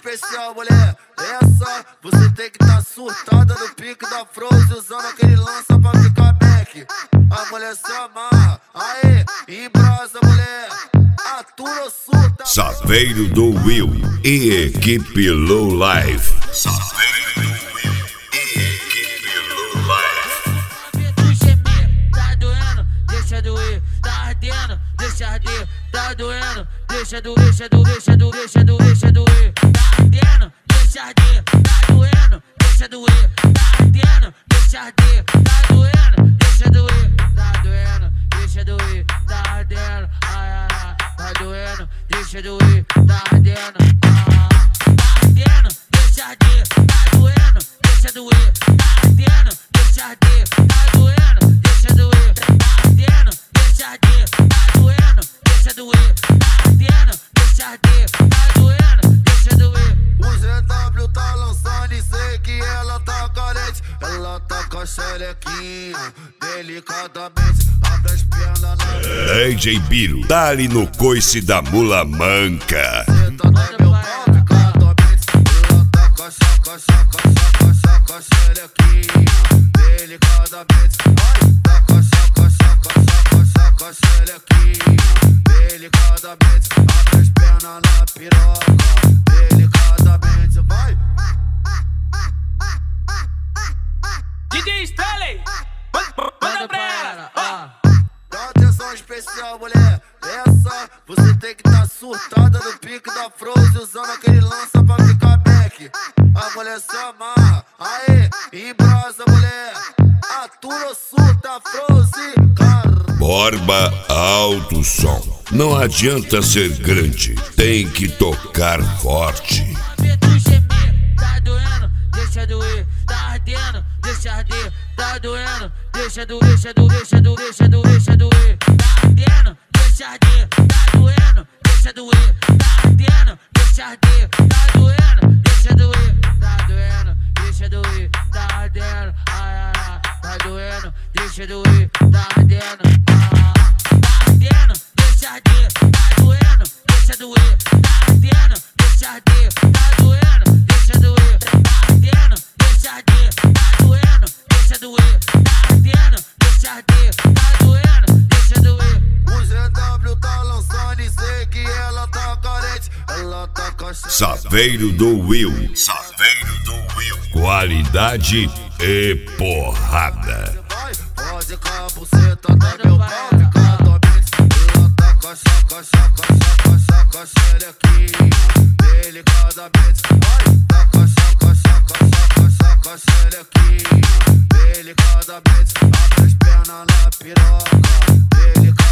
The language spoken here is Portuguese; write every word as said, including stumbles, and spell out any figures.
especial, mulher. Essa, você tem que tá surtada no pique da Frozen, usando aquele lança pra ficar back. A mulher se amarra, aê, embrasa, mulher. Atura ou surta. Saveiro do Will e equipe Low Life. Saveiro do Will e equipe Low Life. Tu gemer, tá doendo, deixa doer, tá ardendo, deixa arder, tá doendo, deixa doer, deixa doer, deixa doer, deixa doer, deixa doer, tá ardendo, deixa arder, tá doendo, deixa doer, tá ardendo, deixa arder, tá doendo, deixa doer, tá doendo, deixa doer, tá ardendo, ai ai ai, tá doendo, deixa doer, tá ardendo, tá ardendo, deixa arder, tá doendo, deixa doer, tá ardendo, deixa arder, tá doendo, deixa doer, tá ardendo, deixa arder, tá doendo, deixa doer, tá ardendo, deixa arder, tá doendo, deixa doer. O G W tá lançando e sei que ela tá carente. Ela tá com a xerequinha, delicadamente, abre as pernas na D J Biro, dá-lhe no coice da mula manca. seta, né, meu pau, delicadamente. Ela tá com a chaca, chaca, chaca, chaca, xerequinha, delicadamente. Ai, tá com a chaca, chaca, chaca, chaca, xerequinha, delicadamente. Abre as pernas na piroca, delicadamente, vai. D J Stanley, manda pra ela, ó. Dá atenção especial, mulher. Essa, você tem que tá surtada no pique da Frozen, usando aquele lança pra ficar back. A mulher se amarra, aê, embrasa, mulher. Atura ou surta, Frozen, cara. Borba alto som. Não adianta ser grande, tem que tocar forte. Tu gemer, tá doendo, deixa doer, tá ardendo, deixa arder, tá doendo, deixa doer, deixa doer, deixa doer, deixa doer, deixa doer, tá ardendo, deixa arder, tá doendo, deixa doer, tá ardendo, deixa arder, tá doendo, deixa doer, tá doendo, deixa doer, tá ardendo, ai ai ai, tá doendo, deixa doer, tá ardendo, ah, tá ardendo, deixa arder, tá doendo, deixa doer, tá ardendo, deixa arder, tá doendo, deixa doer, tá ardendo, deixa arder, tá doendo, deixa doer, tá ardendo, deixa arder, tá doendo, deixa doer. O G W tá lançando e sei que ela tá carente. Ela tá com a Saveiro do Will. Saveiro do Will. Qualidade e porrada. vai, pode com a buceta, né, meu pau, delicadamente. Ela tá com a chaca, chaca, chaca, chaca, xerequinha, delicadamente. Vai, tá com a chaca, chaca, chaca, chaca, xerequinha, delicadamente. Abre as pernas na piroca, delicadamente.